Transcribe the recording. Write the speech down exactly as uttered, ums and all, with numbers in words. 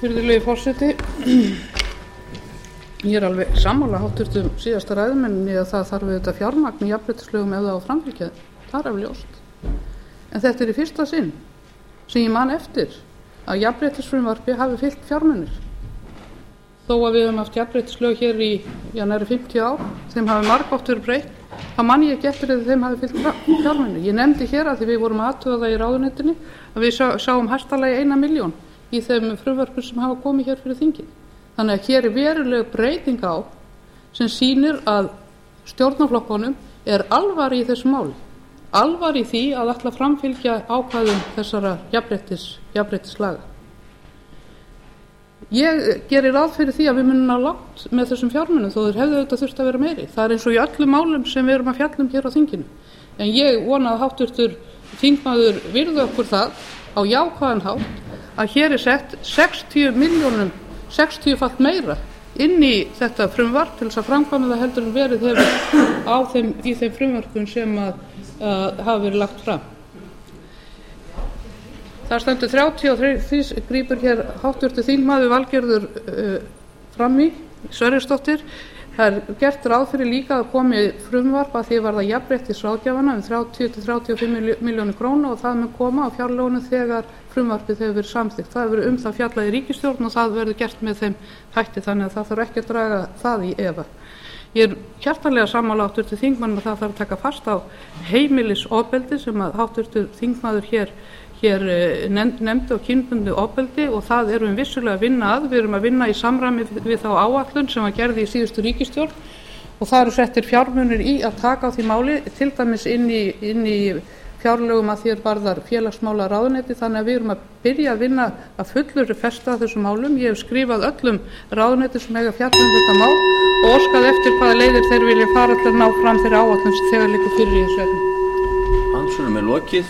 Virðulegi forseti, ég er alveg sammála háttvirtum síðasta ræðumanni að það þarf auðvitað fjármagn í jafnréttislögum ef það á að framfylgja þeim. Það er alveg ljóst. En þetta er í fyrsta sinn sem ég man eftir að jafnréttisfrumvarpi hafi fylgt fjármunir. Þó að við höfum haft jafnréttislög hér í já, nærri fimmtíu ár, þeim hafi margoft verið breytt, þá man ég ekki eftir að þeim hafi fylgt fjármunir. Ég nefndi hér að því við vorum að athuga það í ráðuneytinu að við sá, sáum hæstalagi eina milljón í þeim frumvörpum sem hafa komið hér fyrir þingið. Þannig að hér er veruleg breyting á sem sýnir að stjórnarflokkunum er alvari í þessu máli. Alvari í því að ætla að framfylgja ákvæðum þessara jafnréttis, jafnréttislaga. Ég gerir ráð fyrir því að við munum ná langt með þessum fjármunum þó þeir hefðu auðvitað þurft að vera meiri. Það er eins og í öllum málum sem við erum að fjalla um hér á þinginu. En ég vona að háttvirtur þingmaður virði okkur það á jákvæðan hátt að hér er sett sextíu milljónum, sextíufalt meira inn í þetta frumvarp til þess að framkvæma það heldur en verið hefur á þeim, í þeim frumvarpum sem að, að hafa verið lagt fram. Það stendur þrjátíu og þrjú, grípur hér háttvirtur þingmaður Valgerður uh, fram í, Sverrisdóttir. Það er gert ráð fyrir líka að komi frumvarp að því var það jafnréttisráðgjafana um þrjátíu til þrjátíu og fimm milljónir króna og það mun koma á fjárlögunum þegar frumvarpið hefur verið samþykkt. Það hefur verið um það fjallað í ríkisstjórn og það verður gert með þeim hætti þannig að það þarf ekki að draga það í efa. Ég er hjartanlega sammála háttvirtur þingmann að það þarf að taka fast á heimilisofbeldi sem að háttvirtur þingmaður hér hér nefndi og kynbundnu ofbeldi og það erum við vissulega að vinna að. Við erum að vinna í samræmi við þá áætlun sem var gerð í síðustu ríkisstjórn og það eru settir fjármunir í að taka á því máli, til dæmis inn í, inn í fjárlögum að þér varðar félagsmála ráðuneyti, þannig að við erum að byrja að vinna að fullur festa þessum málum. Ég hef skrifað öllum ráðuneyti sem eiga fjalla um þetta mál og óskað eftir hvaða leiðir þeir vilja fara til að ná fram þeirri áætlun sem þegar liggur fyrir í þessu efni.